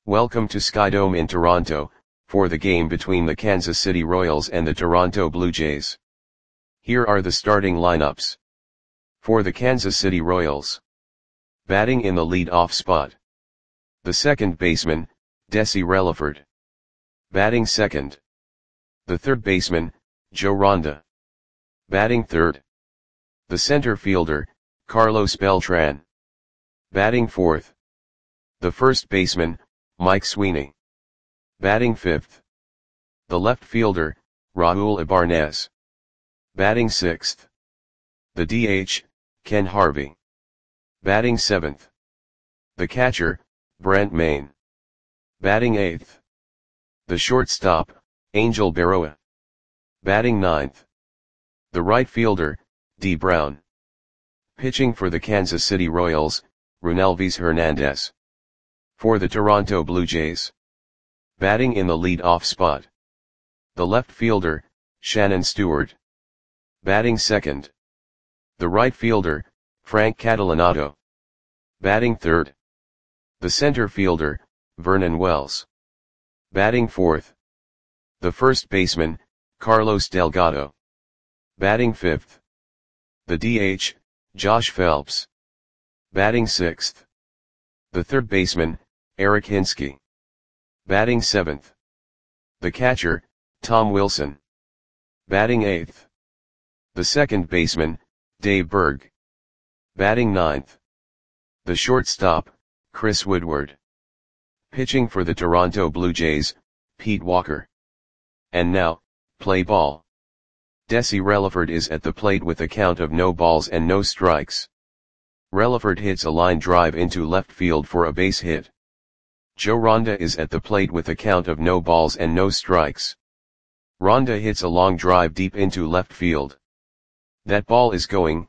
Welcome to Skydome in Toronto, for the game between the Kansas City Royals and the Toronto Blue Jays. Here are the starting lineups. For the Kansas City Royals. Batting in the lead-off spot. The second baseman, Desi Relaford. Batting second. The third baseman, Joe Ronda. Batting third. The center fielder, Carlos Beltran. Batting fourth. The first baseman, Mike Sweeney. Batting fifth. The left fielder, Raul Ibarnez. Batting sixth. The DH, Ken Harvey. Batting seventh. The catcher, Brent Mayne. Batting eighth. The shortstop, Angel Berroa. Batting ninth. The right fielder, D. Brown. Pitching for the Kansas City Royals, Runelvis Hernandez. For the Toronto Blue Jays. Batting in the lead-off spot. The left fielder, Shannon Stewart. Batting second. The right fielder, Frank Catalanotto. Batting third. The center fielder, Vernon Wells. Batting fourth. The first baseman, Carlos Delgado. Batting fifth. The DH, Josh Phelps. Batting sixth. The third baseman, Eric Hinske. Batting seventh. The catcher, Tom Wilson. Batting eighth. The second baseman, Dave Berg. Batting ninth. The shortstop, Chris Woodward. Pitching for the Toronto Blue Jays, Pete Walker. And now, play ball. Desi Relaford is at the plate with a count of no balls and no strikes. Relaford hits a line drive into left field for a base hit. Joe Ronda is at the plate with a count of no balls and no strikes. Ronda hits a long drive deep into left field. That ball is gone.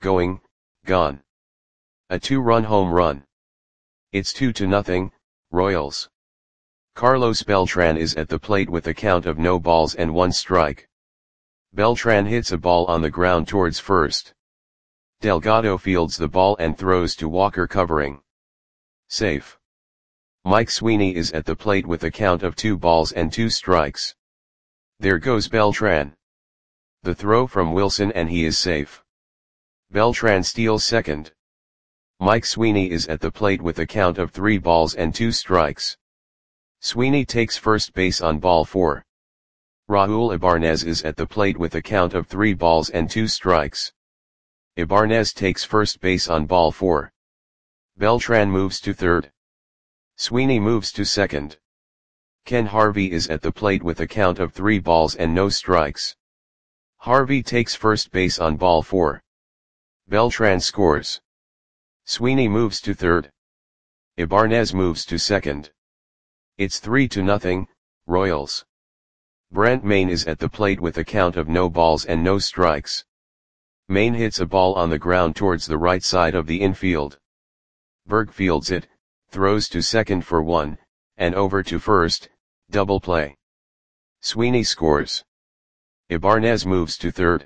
A 2-run home run. It's 2-0, Royals. Carlos Beltran is at the plate with a count of no balls and 1 strike. Beltran hits a ball on the ground towards first. Delgado fields the ball and throws to Walker covering. Safe. Mike Sweeney is at the plate with a count of 2 balls and 2 strikes. There goes Beltran. The throw from Wilson and he is safe. Beltran steals second. Mike Sweeney is at the plate with a count of 3 balls and 2 strikes. Sweeney takes first base on ball 4. Raul Ibarnez is at the plate with a count of 3 balls and 2 strikes. Ibarnez takes first base on ball 4. Beltran moves to third. Sweeney moves to second. Ken Harvey is at the plate with a count of 3 balls and no strikes. Harvey takes first base on ball 4. Beltran scores. Sweeney moves to third. Ibarnez moves to second. It's 3-0, Royals. Brent Mayne is at the plate with a count of no balls and no strikes. Mayne hits a ball on the ground towards the right side of the infield. Berg fields it, throws to second for 1, and over to first, double play. Sweeney scores. Ibarnez moves to third.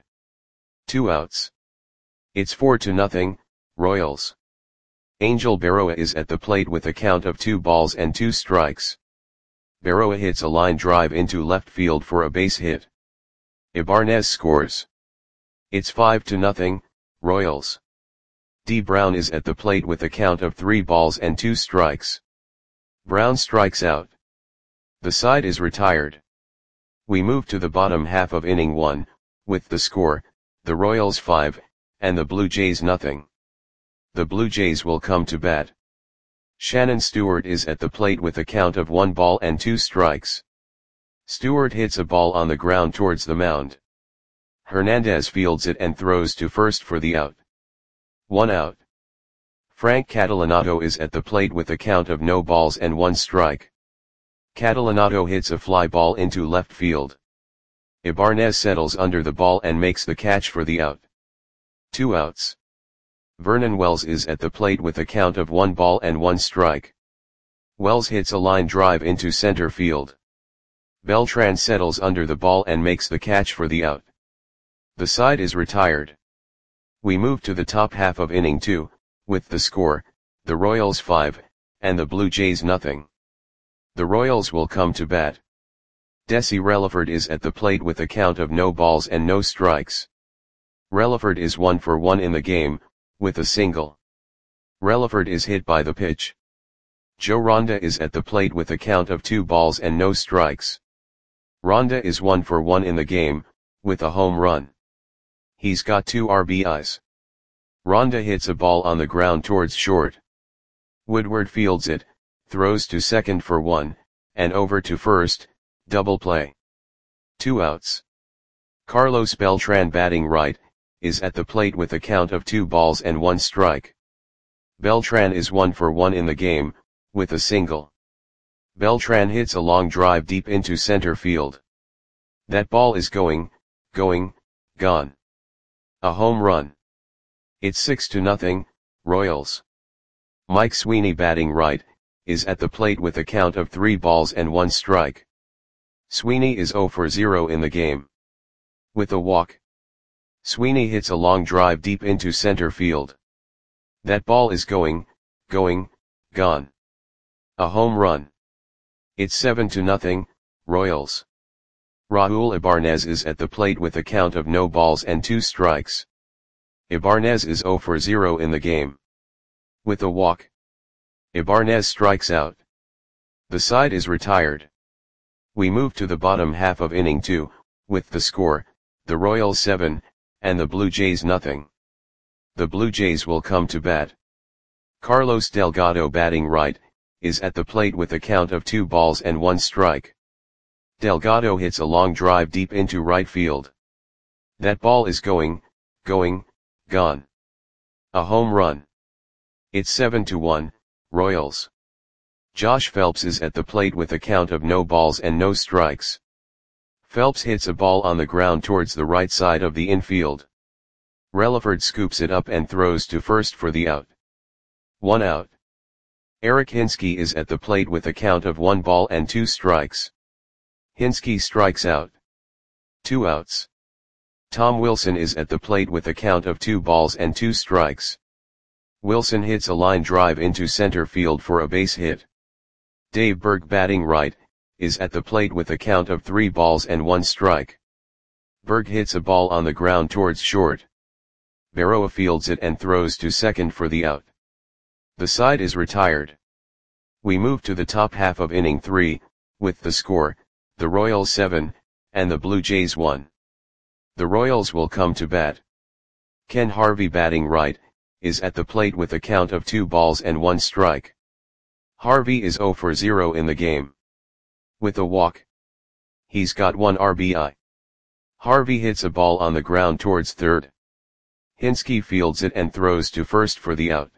2 outs. It's 4-0, Royals. Angel Berroa is at the plate with a count of 2 balls and 2 strikes. Berroa hits a line drive into left field for a base hit. Ibarnez scores. It's 5-0, Royals. D. Brown is at the plate with a count of 3 balls and 2 strikes. Brown strikes out. The side is retired. We move to the bottom half of inning 1, with the score, the Royals 5, and the Blue Jays nothing. The Blue Jays will come to bat. Shannon Stewart is at the plate with a count of 1 ball and 2 strikes. Stewart hits a ball on the ground towards the mound. Hernandez fields it and throws to first for the out. 1 out. Frank Catalanotto is at the plate with a count of no balls and 1 strike. Catalanotto hits a fly ball into left field. Ibarnez settles under the ball and makes the catch for the out. 2 outs. Vernon Wells is at the plate with a count of 1 ball and 1 strike. Wells hits a line drive into center field. Beltran settles under the ball and makes the catch for the out. The side is retired. We move to the top half of inning 2, with the score, the Royals 5, and the Blue Jays nothing. The Royals will come to bat. Desi Relaford is at the plate with a count of no balls and no strikes. Relaford is 1 for 1 in the game, with a single. Relaford is hit by the pitch. Joe Ronda is at the plate with a count of 2 balls and no strikes. Ronda is 1 for 1 in the game, with a home run. He's got 2 RBIs. Ronda hits a ball on the ground towards short. Woodward fields it, throws to second for 1, and over to first, double play. 2 outs. Carlos Beltran batting right, is at the plate with a count of 2 balls and 1 strike. Beltran is 1 for 1 in the game, with a single. Beltran hits a long drive deep into center field. That ball is going, gone. A home run. It's 6-0, Royals. Mike Sweeney batting right, is at the plate with a count of 3 balls and 1 strike. Sweeney is 0 for 0 in the game. With a walk. Sweeney hits a long drive deep into center field. That ball is going, gone. A home run. It's 7-0, Royals. Raul Ibanez is at the plate with a count of no balls and 2 strikes. Ibanez is 0 for 0 in the game. With a walk. Ibanez strikes out. The side is retired. We move to the bottom half of inning 2, with the score, the Royals 7, and the Blue Jays nothing. The Blue Jays will come to bat. Carlos Delgado batting right, is at the plate with a count of 2 balls and 1 strike. Delgado hits a long drive deep into right field. That ball is going, gone. A home run. It's 7-1, Royals. Josh Phelps is at the plate with a count of no balls and no strikes. Phelps hits a ball on the ground towards the right side of the infield. Relaford scoops it up and throws to first for the out. 1 out. Eric Hinske is at the plate with a count of 1 ball and 2 strikes. Hinske strikes out. 2 outs. Tom Wilson is at the plate with a count of 2 balls and 2 strikes. Wilson hits a line drive into center field for a base hit. Dave Berg batting right, is at the plate with a count of 3 balls and 1 strike. Berg hits a ball on the ground towards short. Berroa fields it and throws to second for the out. The side is retired. We move to the top half of inning 3, with the score, the Royals 7, and the Blue Jays 1. The Royals will come to bat. Ken Harvey batting right, is at the plate with a count of 2 balls and 1 strike. Harvey is 0 for 0 in the game. With a walk. He's got 1 RBI. Harvey hits a ball on the ground towards third. Hinske fields it and throws to first for the out.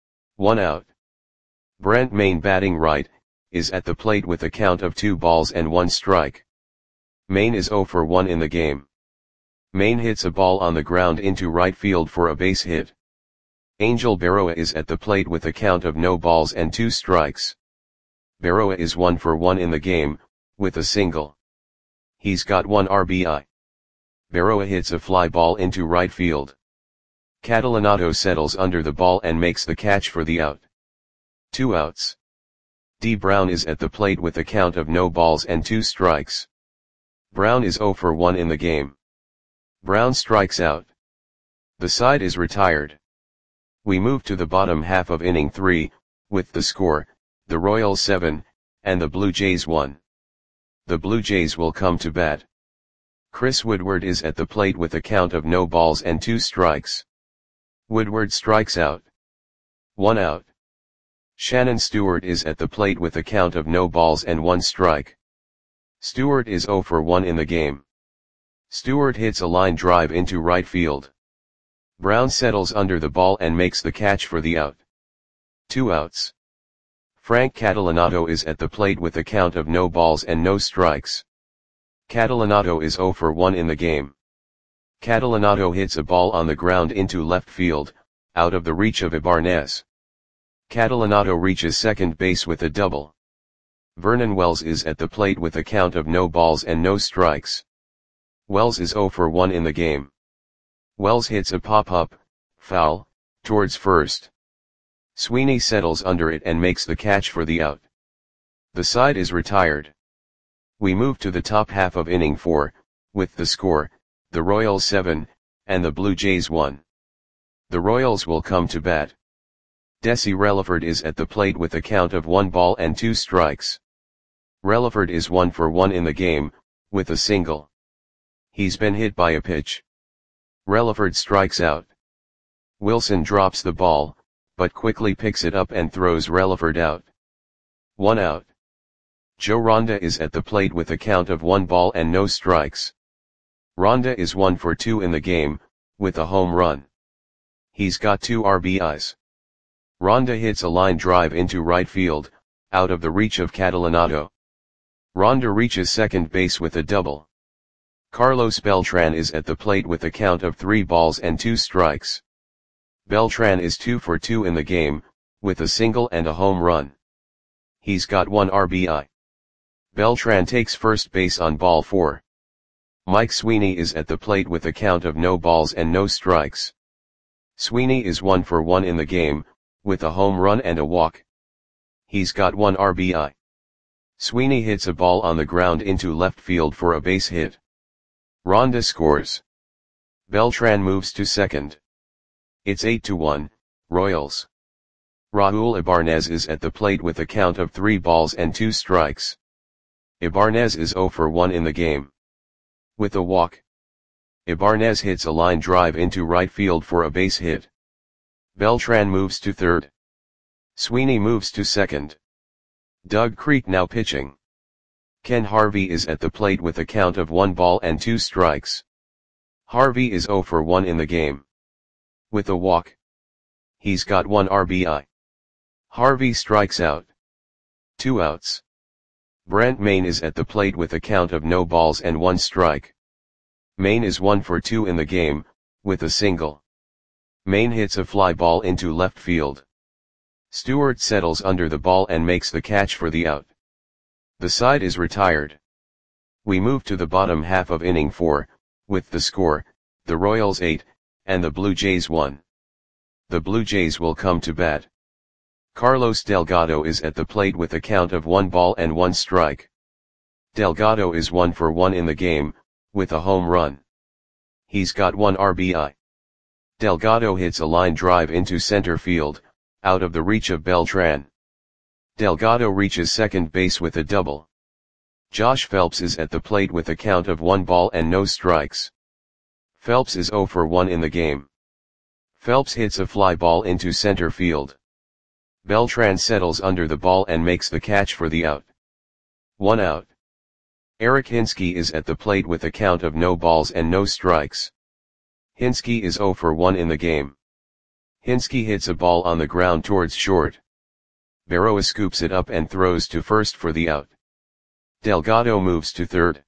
1 out. Brent Mayne batting right, is at the plate with a count of 2 balls and 1 strike. Mayne is 0 for 1 in the game. Mayne hits a ball on the ground into right field for a base hit. Angel Berroa is at the plate with a count of no balls and 2 strikes. Berroa is 1 for 1 in the game, with a single. He's got 1 RBI. Berroa hits a fly ball into right field. Catalanotto settles under the ball and makes the catch for the out. 2 outs. D. Brown is at the plate with a count of no balls and 2 strikes. Brown is 0 for 1 in the game. Brown strikes out. The side is retired. We move to the bottom half of inning 3, with the score, the Royals 7, and the Blue Jays 1. The Blue Jays will come to bat. Chris Woodward is at the plate with a count of no balls and 2 strikes. Woodward strikes out. 1 out. Shannon Stewart is at the plate with a count of no balls and 1 strike. Stewart is 0 for 1 in the game. Stewart hits a line drive into right field. Brown settles under the ball and makes the catch for the out. 2 outs. Frank Catalanotto is at the plate with a count of no balls and no strikes. Catalanotto is 0 for 1 in the game. Catalanotto hits a ball on the ground into left field, out of the reach of Ibanez. Catalanotto reaches second base with a double. Vernon Wells is at the plate with a count of no balls and no strikes. Wells is 0 for 1 in the game. Wells hits a pop-up, foul, towards first. Sweeney settles under it and makes the catch for the out. The side is retired. We move to the top half of inning 4, with the score, the Royals 7, and the Blue Jays 1. The Royals will come to bat. Desi Relaford is at the plate with a count of 1 ball and 2 strikes. Relaford is 1 for 1 in the game, with a single. He's been hit by a pitch. Relaford strikes out. Wilson drops the ball, but quickly picks it up and throws Relaford out. 1 out. Joe Ronda is at the plate with a count of 1 ball and no strikes. Ronda is 1 for 2 in the game, with a home run. He's got 2 RBIs. Ronda hits a line drive into right field, out of the reach of Catalanotto. Ronda reaches second base with a double. Carlos Beltran is at the plate with a count of 3 balls and 2 strikes. Beltran is 2 for 2 in the game, with a single and a home run. He's got 1 RBI. Beltran takes first base on ball 4. Mike Sweeney is at the plate with a count of no balls and no strikes. Sweeney is 1 for 1 in the game, with a home run and a walk. He's got 1 RBI. Sweeney hits a ball on the ground into left field for a base hit. Ronda scores. Beltran moves to second. It's 8-1, Royals. Raul Ibanez is at the plate with a count of 3 balls and 2 strikes. Ibanez is 0 for 1 in the game. With a walk. Ibanez hits a line drive into right field for a base hit. Beltran moves to third. Sweeney moves to second. Doug Creek now pitching. Ken Harvey is at the plate with a count of 1 ball and 2 strikes. Harvey is 0 for 1 in the game. With a walk. He's got 1 RBI. Harvey strikes out. 2 outs. Brent Mayne is at the plate with a count of no balls and 1 strike. Mayne is 1 for 2 in the game, with a single. Mayne hits a fly ball into left field. Stewart settles under the ball and makes the catch for the out. The side is retired. We move to the bottom half of inning 4, with the score, the Royals 8, and the Blue Jays 1. The Blue Jays will come to bat. Carlos Delgado is at the plate with a count of 1 ball and 1 strike. Delgado is 1 for 1 in the game, with a home run. He's got 1 RBI. Delgado hits a line drive into center field, out of the reach of Beltran. Delgado reaches second base with a double. Josh Phelps is at the plate with a count of 1 ball and no strikes. Phelps is 0 for 1 in the game. Phelps hits a fly ball into center field. Beltran settles under the ball and makes the catch for the out. 1 out. Eric Hinske is at the plate with a count of no balls and no strikes. Hinske is 0 for 1 in the game. Hinske hits a ball on the ground towards short. Berroa scoops it up and throws to first for the out. Delgado moves to third.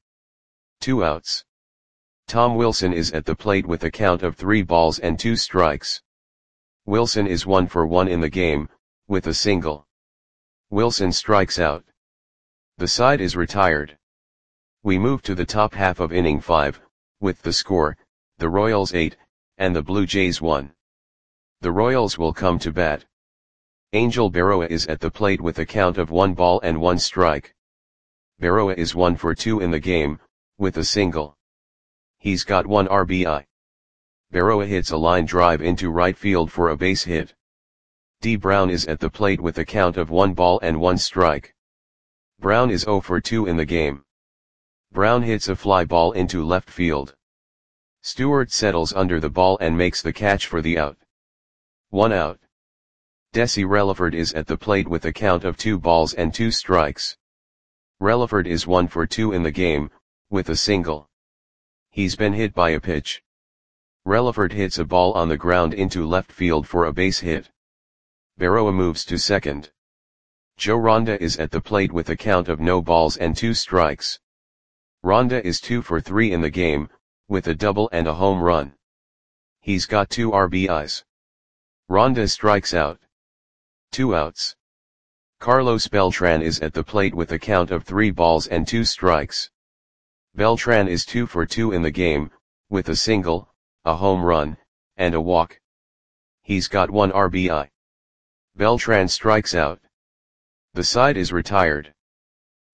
2 outs. Tom Wilson is at the plate with a count of 3 balls and 2 strikes. Wilson is 1 for 1 in the game, with a single. Wilson strikes out. The side is retired. We move to the top half of inning 5, with the score, the Royals 8, and the Blue Jays 1. The Royals will come to bat. Angel Berroa is at the plate with a count of 1 ball and 1 strike. Berroa is 1 for 2 in the game, with a single. He's got 1 RBI. Berroa hits a line drive into right field for a base hit. D. Brown is at the plate with a count of 1 ball and 1 strike. Brown is 0 for 2 in the game. Brown hits a fly ball into left field. Stewart settles under the ball and makes the catch for the out. 1 out. Desi Relaford is at the plate with a count of 2 balls and 2 strikes. Relaford is 1 for 2 in the game, with a single. He's been hit by a pitch. Relaford hits a ball on the ground into left field for a base hit. Berroa moves to second. Joe Ronda is at the plate with a count of no balls and 2 strikes. Ronda is 2 for 3 in the game, with a double and a home run. He's got 2 RBIs. Ronda strikes out. 2 outs. Carlos Beltran is at the plate with a count of 3 balls and 2 strikes. Beltran is 2 for 2 in the game, with a single, a home run, and a walk. He's got 1 RBI. Beltran strikes out. The side is retired.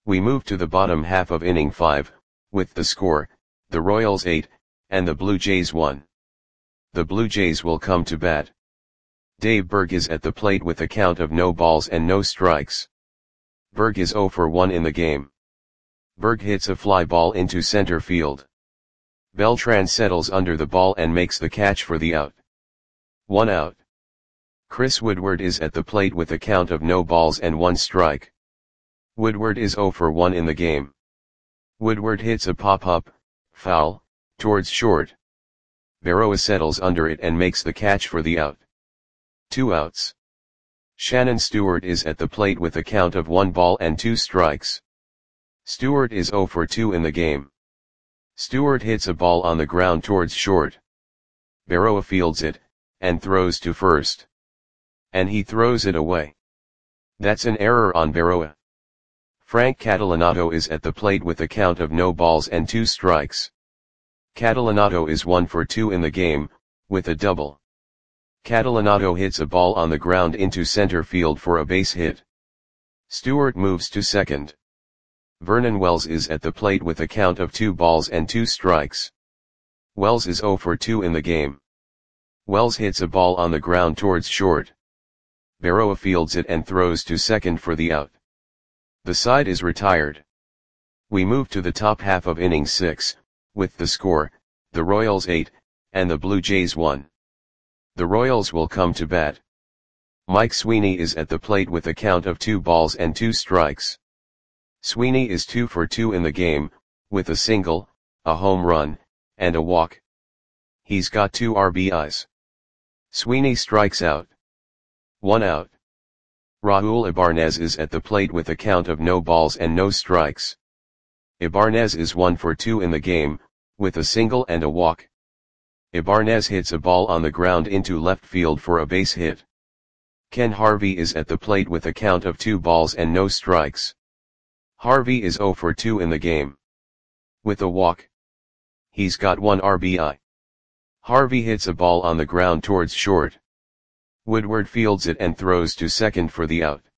We move to the bottom half of inning 5, with the score, the Royals 8, and the Blue Jays 1. The Blue Jays will come to bat. Dave Berg is at the plate with a count of no balls and no strikes. Berg is 0 for 1 in the game. Berg hits a fly ball into center field. Beltran settles under the ball and makes the catch for the out. 1 out. Chris Woodward is at the plate with a count of no balls and 1 strike. Woodward is 0 for 1 in the game. Woodward hits a pop-up, foul, towards short. Berroa settles under it and makes the catch for the out. 2 outs. Shannon Stewart is at the plate with a count of 1 ball and 2 strikes. Stewart is 0 for 2 in the game. Stewart hits a ball on the ground towards short. Berroa fields it, and throws to first. And he throws it away. That's an error on Berroa. Frank Catalanato is at the plate with a count of no balls and 2 strikes. Catalanato is 1 for 2 in the game, with a double. Catalanato hits a ball on the ground into center field for a base hit. Stewart moves to second. Vernon Wells is at the plate with a count of 2 balls and 2 strikes. Wells is 0 for 2 in the game. Wells hits a ball on the ground towards short. Berroa fields it and throws to second for the out. The side is retired. We move to the top half of inning 6, with the score, the Royals 8, and the Blue Jays 1. The Royals will come to bat. Mike Sweeney is at the plate with a count of 2 balls and 2 strikes. Sweeney is 2 for 2 in the game, with a single, a home run, and a walk. He's got 2 RBIs. Sweeney strikes out. 1 out. Raul Ibanez is at the plate with a count of no balls and no strikes. Ibanez is 1 for 2 in the game, with a single and a walk. Ibanez hits a ball on the ground into left field for a base hit. Ken Harvey is at the plate with a count of 2 balls and no strikes. Harvey is 0 for 2 in the game. With a walk. He's got 1 RBI. Harvey hits a ball on the ground towards short. Woodward fields it and throws to second for the out.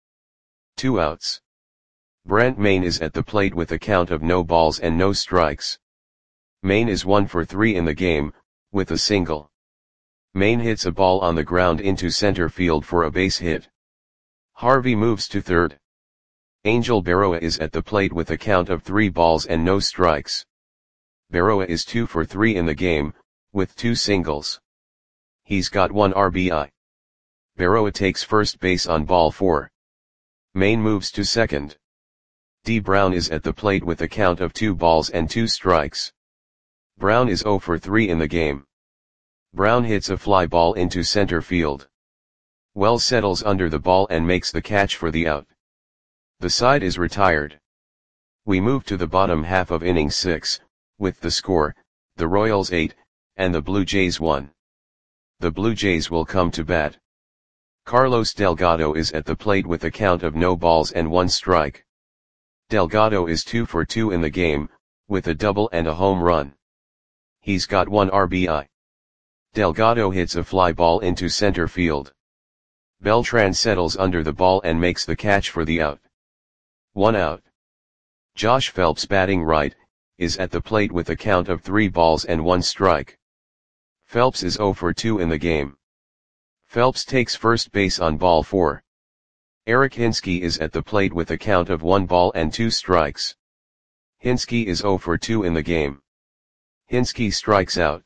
2 outs. Brent Mayne is at the plate with a count of no balls and no strikes. Mayne is 1 for 3 in the game, with a single. Mayne hits a ball on the ground into center field for a base hit. Harvey moves to third. Angel Berroa is at the plate with a count of 3 balls and no strikes. Berroa is 2 for 3 in the game, with 2 singles. He's got 1 RBI. Berroa takes first base on ball 4. Mayne moves to second. D. Brown is at the plate with a count of 2 balls and 2 strikes. Brown is 0 for 3 in the game. Brown hits a fly ball into center field. Wells settles under the ball and makes the catch for the out. The side is retired. We move to the bottom half of inning 6, with the score, the Royals 8, and the Blue Jays 1. The Blue Jays will come to bat. Carlos Delgado is at the plate with a count of no balls and 1 strike. Delgado is 2 for 2 in the game, with a double and a home run. He's got 1 RBI. Delgado hits a fly ball into center field. Beltran settles under the ball and makes the catch for the out. 1 out. Josh Phelps, batting right, is at the plate with a count of 3 balls and 1 strike. Phelps is 0 for 2 in the game. Phelps takes first base on ball 4. Eric Hinske is at the plate with a count of 1 ball and 2 strikes. Hinske is 0 for 2 in the game. Hinske strikes out.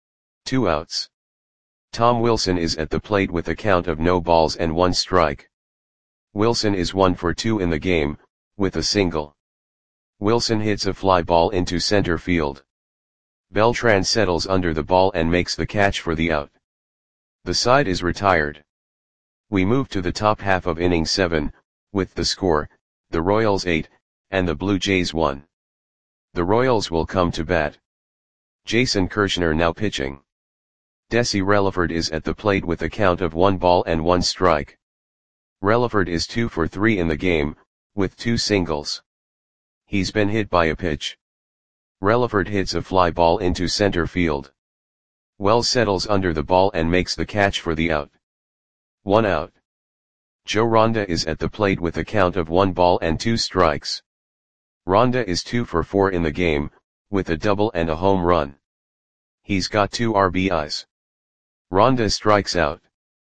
2 outs. Tom Wilson is at the plate with a count of no balls and 1 strike. Wilson is 1 for 2 in the game, with a single. Wilson hits a fly ball into center field. Beltran settles under the ball and makes the catch for the out. The side is retired. We move to the top half of inning 7, with the score, the Royals 8, and the Blue Jays 1. The Royals will come to bat. Jason Kirshner now pitching. Desi Relaford is at the plate with a count of 1 ball and 1 strike. Relaford is 2 for 3 in the game, with 2 singles. He's been hit by a pitch. Relaford hits a fly ball into center field. Wells settles under the ball and makes the catch for the out. 1 out. Joe Ronda is at the plate with a count of 1 ball and 2 strikes. Ronda is 2 for 4 in the game, with a double and a home run. He's got 2 RBIs. Ronda strikes out.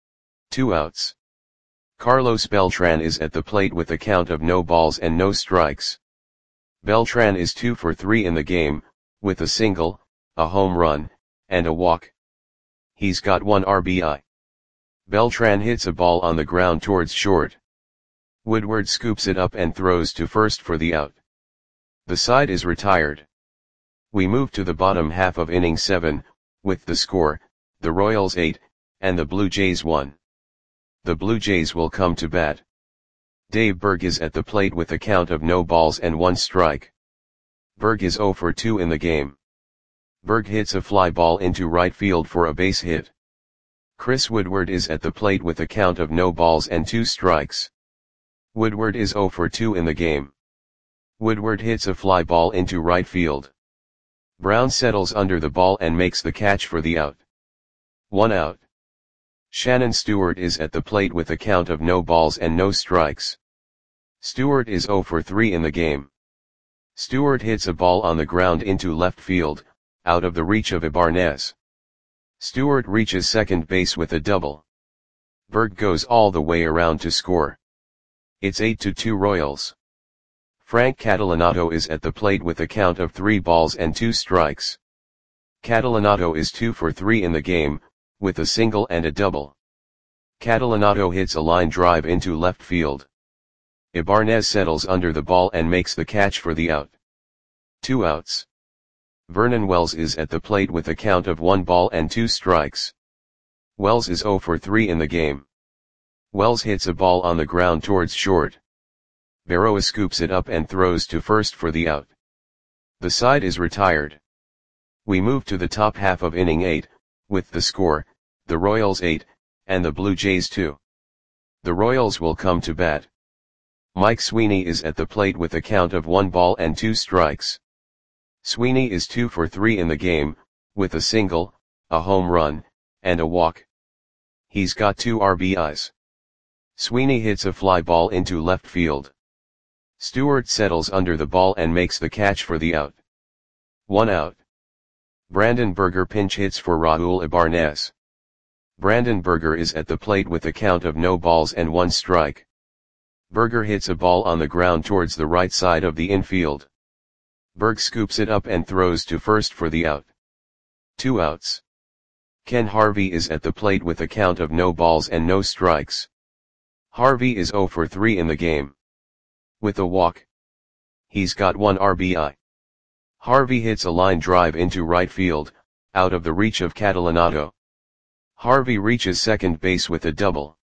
2 outs. Carlos Beltran is at the plate with a count of no balls and no strikes. Beltran is 2 for 3 in the game, with a single, a home run, and a walk. He's got 1 RBI. Beltran hits a ball on the ground towards short. Woodward scoops it up and throws to first for the out. The side is retired. We move to the bottom half of inning 7, with the score, the Royals 8, and the Blue Jays 1. The Blue Jays will come to bat. Dave Berg is at the plate with a count of no balls and 1 strike. Berg is 0 for 2 in the game. Berg hits a fly ball into right field for a base hit. Chris Woodward is at the plate with a count of no balls and 2 strikes. Woodward is 0 for 2 in the game. Woodward hits a fly ball into right field. Brown settles under the ball and makes the catch for the out. 1 out. Shannon Stewart is at the plate with a count of no balls and no strikes. Stewart is 0 for 3 in the game. Stewart hits a ball on the ground into left field, out of the reach of Ibanez. Stewart reaches second base with a double. Berg goes all the way around to score. It's 8-2 Royals. Frank Catalanato is at the plate with a count of 3 balls and 2 strikes. Catalanato is 2 for 3 in the game, with a single and a double. Catalanato hits a line drive into left field. Ibanez settles under the ball and makes the catch for the out. 2 outs. Vernon Wells is at the plate with a count of 1 ball and 2 strikes. Wells is 0 for 3 in the game. Wells hits a ball on the ground towards short. Berroa scoops it up and throws to first for the out. The side is retired. We move to the top half of inning 8, with the score, the Royals 8, and the Blue Jays 2. The Royals will come to bat. Mike Sweeney is at the plate with a count of 1 ball and 2 strikes. Sweeney is 2 for 3 in the game, with a single, a home run, and a walk. He's got 2 RBIs. Sweeney hits a fly ball into left field. Stewart settles under the ball and makes the catch for the out. 1 out. Brandon Berger pinch hits for Raul Ibanez. Brandon Berger is at the plate with a count of no balls and 1 strike. Berger hits a ball on the ground towards the right side of the infield. Berg scoops it up and throws to first for the out. 2 outs. Ken Harvey is at the plate with a count of no balls and no strikes. Harvey is 0 for 3 in the game. With a walk. He's got 1 RBI. Harvey hits a line drive into right field, out of the reach of Catalanato. Harvey reaches second base with a double.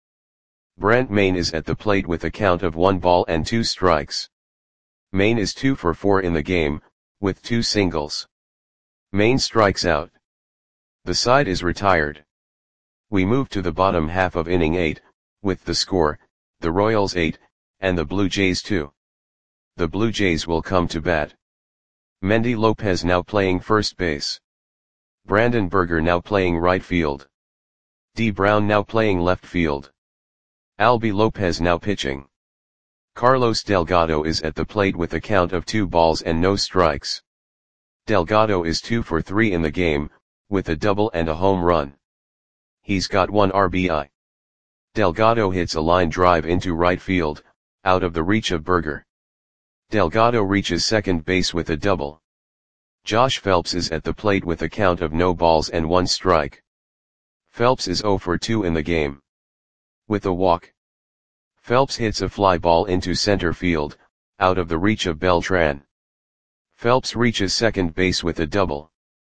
Brent Mayne is at the plate with a count of 1 ball and 2 strikes. Mayne is 2 for 4 in the game, with 2 singles. Mayne strikes out. The side is retired. We move to the bottom half of inning 8, with the score, the Royals 8, and the Blue Jays 2. The Blue Jays will come to bat. Mendy Lopez now playing first base. Brandon Berger now playing right field. D. Brown now playing left field. Albie Lopez now pitching. Carlos Delgado is at the plate with a count of 2 balls and no strikes. Delgado is 2 for 3 in the game, with a double and a home run. He's got 1 RBI. Delgado hits a line drive into right field, out of the reach of Berger. Delgado reaches second base with a double. Josh Phelps is at the plate with a count of no balls and 1 strike. Phelps is 0 for 2 in the game. With a walk. Phelps hits a fly ball into center field, out of the reach of Beltran. Phelps reaches second base with a double.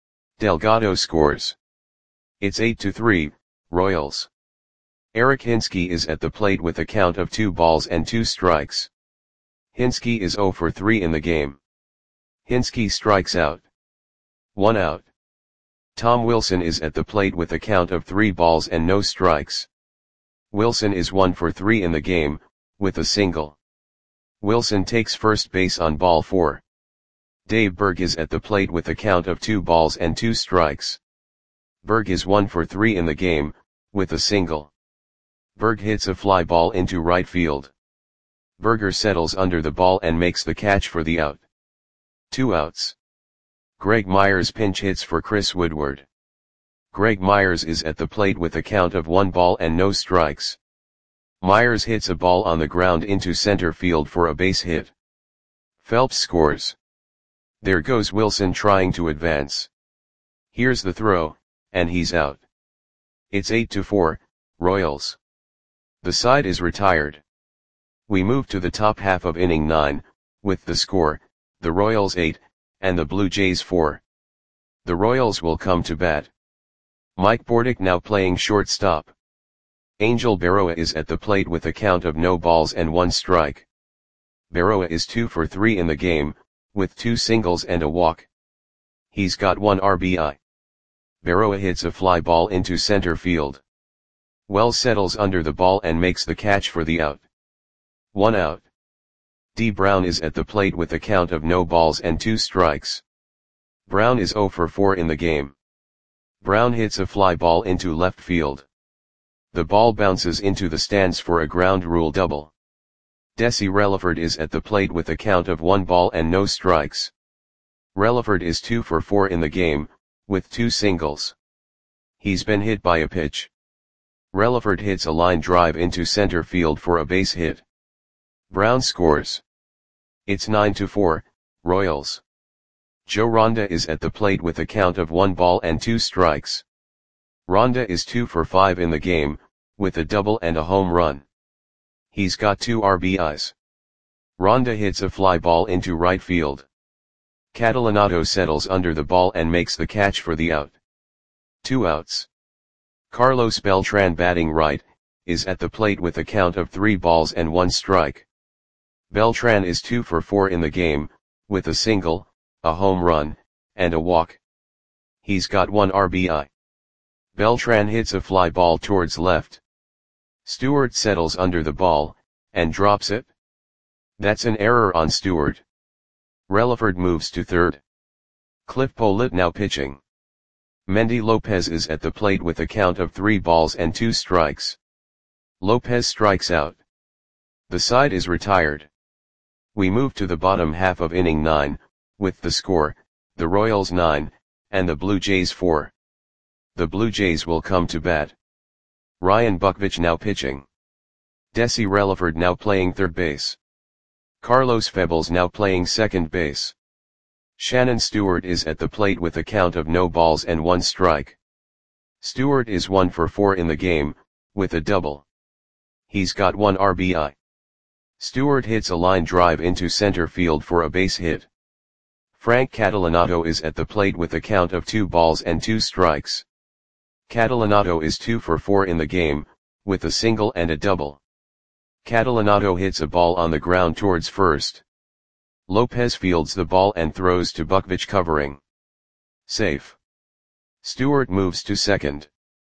Delgado scores. It's 8-3, Royals. Eric Hinske is at the plate with a count of 2 balls and 2 strikes. Hinske is 0 for 3 in the game. Hinske strikes out. 1 out. Tom Wilson is at the plate with a count of 3 balls and no strikes. Wilson is 1 for 3 in the game, with a single. Wilson takes first base on ball 4. Dave Berg is at the plate with a count of 2 balls and 2 strikes. Berg is 1 for 3 in the game, with a single. Berg hits a fly ball into right field. Berger settles under the ball and makes the catch for the out. 2 outs. Greg Myers pinch hits for Chris Woodward. Greg Myers is at the plate with a count of 1 ball and no strikes. Myers hits a ball on the ground into center field for a base hit. Phelps scores. There goes Wilson trying to advance. Here's the throw, and he's out. It's 8-4, Royals. The side is retired. We move to the top half of inning 9, with the score, the Royals 8, and the Blue Jays 4. The Royals will come to bat. Mike Bordick now playing shortstop. Angel Berroa is at the plate with a count of no balls and 1 strike. Berroa is 2 for 3 in the game, with 2 singles and a walk. He's got 1 RBI. Berroa hits a fly ball into center field. Wells settles under the ball and makes the catch for the out. 1 out. D. Brown is at the plate with a count of no balls and 2 strikes. Brown is 0 for 4 in the game. Brown hits a fly ball into left field. The ball bounces into the stands for a ground rule double. Desi Relaford is at the plate with a count of 1 ball and no strikes. Relaford is 2 for 4 in the game, with 2 singles. He's been hit by a pitch. Relaford hits a line drive into center field for a base hit. Brown scores. It's 9-4, Royals. Joe Ronda is at the plate with a count of 1 ball and 2 strikes. Ronda is 2 for 5 in the game, with a double and a home run. He's got 2 RBIs. Ronda hits a fly ball into right field. Catalanato settles under the ball and makes the catch for the out. 2 outs. Carlos Beltran batting right, is at the plate with a count of 3 balls and 1 strike. Beltran is 2 for 4 in the game, with a single, a home run, and a walk. He's got 1 RBI. Beltran hits a fly ball towards left. Stewart settles under the ball, and drops it. That's an error on Stewart. Relaford moves to third. Cliff Pollitt now pitching. Mendy Lopez is at the plate with a count of 3 balls and 2 strikes. Lopez strikes out. The side is retired. We move to the bottom half of inning 9, with the score, the Royals 9, and the Blue Jays 4. The Blue Jays will come to bat. Ryan Buckvich now pitching. Desi Relaford now playing third base. Carlos Febles now playing second base. Shannon Stewart is at the plate with a count of no balls and 1 strike. Stewart is 1 for 4 in the game, with a double. He's got 1 RBI. Stewart hits a line drive into center field for a base hit. Frank Catalanato is at the plate with a count of 2 balls and 2 strikes. Catalanato is 2 for 4 in the game, with a single and a double. Catalanato hits a ball on the ground towards first. Lopez fields the ball and throws to Buckvich covering. Safe. Stewart moves to second.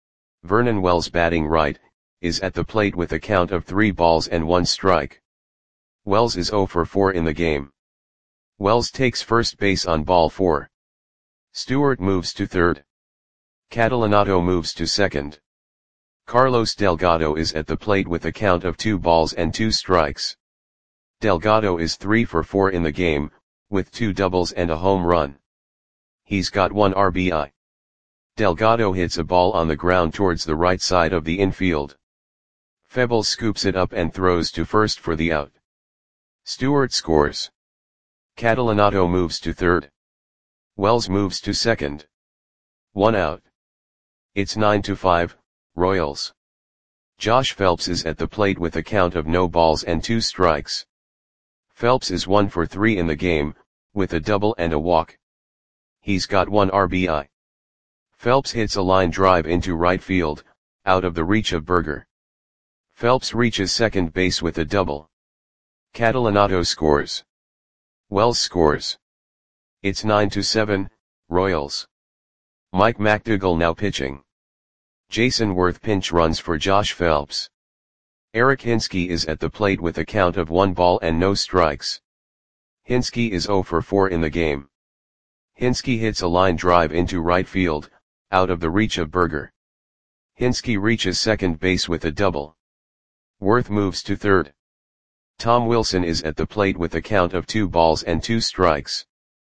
Vernon Wells batting right, is at the plate with a count of 3 balls and 1 strike. Wells is 0 for 4 in the game. Wells takes first base on ball 4. Stewart moves to third. Catalanato moves to second. Carlos Delgado is at the plate with a count of 2 balls and 2 strikes. Delgado is 3 for 4 in the game, with 2 doubles and a home run. He's got 1 RBI. Delgado hits a ball on the ground towards the right side of the infield. Febles scoops it up and throws to first for the out. Stewart scores. Catalanato moves to third. Wells moves to second. 1 out. It's 9-5, Royals. Josh Phelps is at the plate with a count of no balls and 2 strikes. Phelps is 1 for 3 in the game, with a double and a walk. He's got 1 RBI. Phelps hits a line drive into right field, out of the reach of Berger. Phelps reaches second base with a double. Catalanato scores. Wells scores. It's 9-7, Royals. Mike McDougall now pitching. Jason Worth pinch runs for Josh Phelps. Eric Hinske is at the plate with a count of 1 ball and no strikes. Hinske is 0 for 4 in the game. Hinske hits a line drive into right field, out of the reach of Berger. Hinske reaches second base with a double. Worth moves to third. Tom Wilson is at the plate with a count of 2 balls and 2 strikes.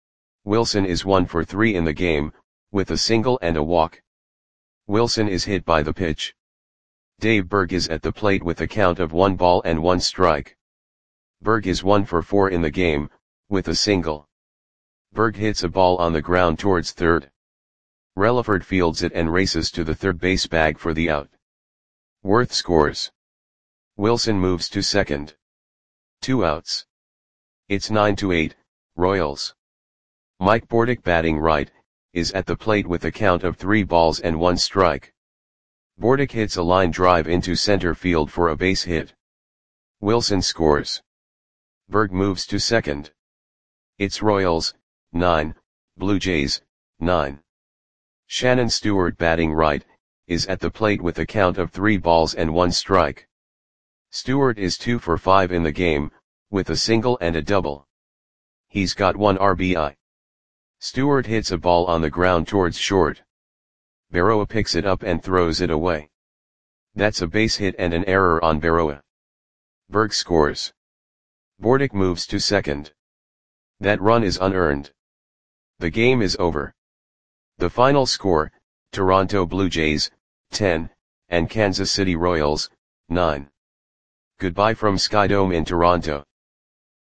Wilson is 1 for 3 in the game, with a single and a walk. Wilson is hit by the pitch. Dave Berg is at the plate with a count of 1 ball and 1 strike. Berg is 1 for 4 in the game, with a single. Berg hits a ball on the ground towards third. Relaford fields it and races to the third base bag for the out. Worth scores. Wilson moves to second. 2 outs. It's 9-8, Royals. Mike Bordick, batting right, is at the plate with a count of 3 balls and 1 strike. Bordick hits a line drive into center field for a base hit. Wilson scores. Berg moves to second. It's Royals, 9, Blue Jays, 9. Shannon Stewart, batting right, is at the plate with a count of 3 balls and 1 strike. Stewart is 2 for 5 in the game, with a single and a double. He's got 1 RBI. Stewart hits a ball on the ground towards short. Berroa picks it up and throws it away. That's a base hit and an error on Berroa. Berg scores. Bordick moves to second. That run is unearned. The game is over. The final score, Toronto Blue Jays, 10, and Kansas City Royals, 9. Goodbye from Skydome in Toronto.